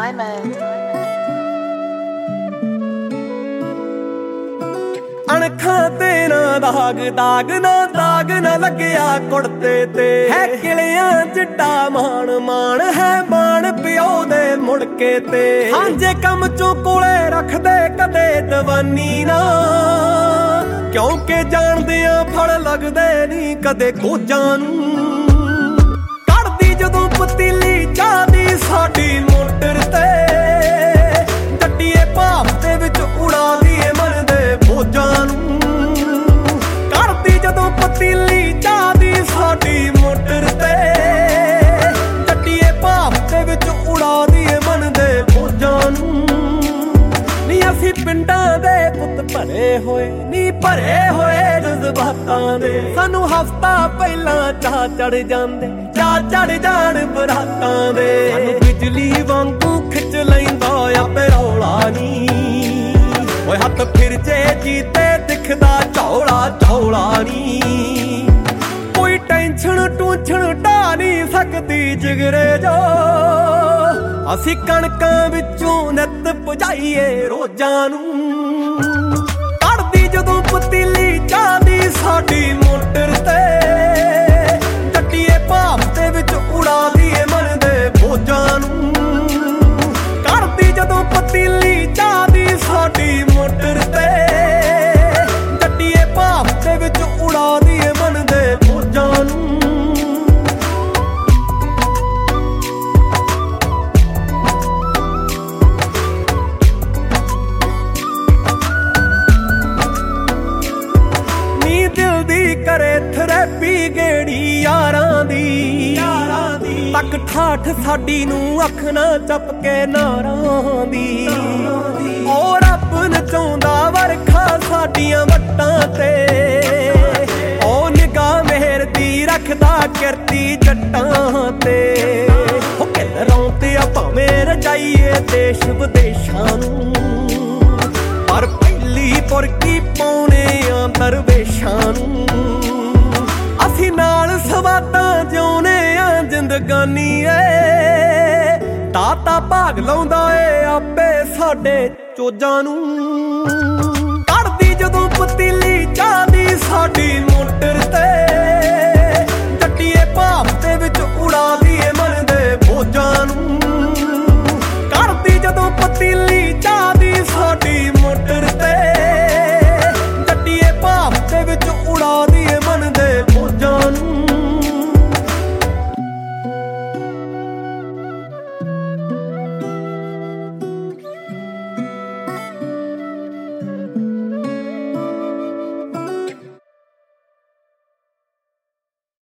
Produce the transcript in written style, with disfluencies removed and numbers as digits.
Diamond. ਅਣਖਾਂ ਤੇ ਨਾ ਦਾਗ ਦਾਗ ਨਾ ਲੱਗਿਆ ਕੁੜਤੇ ਤੇ ਹੈ ਕਿਲਿਆਂ ਜਿੱਡਾ ਮਾਣ ਮਾਣ ਹੈ ਮਾਣ ਪਿਓ ਦੇ ਮੁੜਕੇ ਤੇ ਸਾਂਝੇ ਕੰਮ ਚੋਂ ਕੋਲੇ ਰੱਖਦੇ ਕਦੇ ਦਵਾਨੀ ਨਾ ਕਿਉਂਕਿ ਜਾਣਦੇ ਆ ਫਲ ਲੱਗਦੇ ਨਹੀਂ ਕਦੇ ਕੋਜਾਂ ਨੂੰ ਕੱਢਦੀ ਜਦੋਂ ਪਤੀਲੀ ਚਾਹ ਦੀ ਸਾਡੀ ਮੋਟਰ ਤੇ ਗੱਡੀਏ ਭਾਪ ਦੇ ਵਿੱਚ ਉਡਾਦੀ ਏ ਮਨ ਦੇ ਬੋਝਾਂ ਨੂੰ ਕੱਢਦੀ ਜਦੋਂ ਪਤੀਲੀ ਚਾਹ ਦੀ ਸਾਡੀ ਮੋਟਰ ਤੇ ਗੱਡੀਏ ਭਾਪ ਦੇ ਵਿੱਚ ਉਡਾਦੀ ਏ ਮਨ ਦੇ ਬੋਝਾਂ ਨੂੰ ਨੀ ਅਸੀਂ ਪਿੰਡਾਂ ਦੇ ਪੁੱਤ ਭਰੇ ਹੋਏ ਨੀ ਭਰੇ ਹੋਏ ਜਜ਼ਬਾਤਾਂ ਦੇ ਸਾਨੂੰ ਹਫ਼ਤਾ ਪਹਿਲਾਂ ਚਾਹ ਚੜ ਜਾਂਦੇ ਚਾਹ ਚੜ ਜਾਣ ਬਰਾਤਾਂ ਦੇ ਸਾਨੂੰ ਬਿਜਲੀ ਵਾਂਗੂ ਖਿੱਚ ਲੈਂਦਾ ਆਪੇ ਰੌਲਾ ਨੀ ਓਏ ਹੱਥ ਫਿਰ ਜੇ ਜੀਤੇ ਦਿਖਦਾ ਝੌਲਾ ਨੀ ਕੋਈ ਟੈਨਸ਼ਨ ਟੂਛਣ ਢਾ ਨਹੀਂ ਸਕਦੀ ਜਿਗਰੇ ਜੋ ਅਸੀਂ ਕਣਕਾਂ ਵਿੱਚੋਂ ਨਿੱਤ ਭਜਾਈਏ ਰੋਜ਼ਾਂ ਨੂੰ ਕੱਢਦੀ ਜਦੋਂ ਪਤੀਲੀ ਚਾਹ ਦੀ ਸਾਡੀ ਮੋਟਰ ਤੇ ਗੱਡੀਏ ਭਾਪ ਦੇ ਵਿੱਚ ਉਡਾਦੀ ਏ ਮਨ ਦੇ ਬੋਝਾਂ ਨੂੰ ਕੱਢਦੀ ਜਦੋਂ ਪਤੀਲੀ ਚਾਹ ਦੀ ਸਾਡੀ ਮੋਟਰ ਤੇ ਗੱਡੀਏ ਭਾਪ ਦੇ ਵਿੱਚ ਉਡਾਦੀ ਏ ਮਨ ਦੇ ਬੋਝਾਂ ਨੂੰ ਦਿਲ ਦੀ ਕਰੇ ਥਰੈਪੀ ਗੇੜੀ ਯਾਰਾਂ ਦੀ ਤੱਕ ਠਾਠ ਸਾਡੀ ਨੂੰ ਅੱਖ ਨਾ ਚੱਪ ਕੇ ਨਾਰਾਂ ਦੀ ਓ ਰੱਬ ਨਚਾਉਂਦਾ ਵਰਖਾ ਸਾਡੀਆਂ ਵੱਟਾਂ ਤੇ ਓ ਨਿਗਾਹ ਮਿਹਰ ਦੀ ਰੱਖਦਾ ਕਿਰਤੀ ਜੱਟਾਂ ਤੇ ਓ ਕਿਲਰਾਂ ਤੇ ਆ ਭਾਵੇਂ ਰਜਾਈਏ ਦੇਸ਼ ਵਿਦੇਸ਼ਾਂ ਨੂੰ ਪਰ ਪਹਿਲੀ ਪੁਰਕੀ ਪਾਉਣੇ ਆ ਦਰਵੇਸ਼ਾਂ ਨੂੰ ਅਸੀਂ ਨਾਲ ਸਵਾਦਾਂ ਜਿਉਣੇ ਆ ਜ਼ਿੰਦਗਾਨੀ ਏ ਦਾਤਾ ਭਾਗ ਲਾਉਂਦਾ ਏ ਆਪੇ ਸਾਡੇ ਚੋਜਾਂ ਨੂੰ ਕੱਢਦੀ ਜਦੋਂ ਪਤੀਲੀ ਚਾਹ ਦੀ ਸਾਡੀ ਮੋਟਰ ਤੇ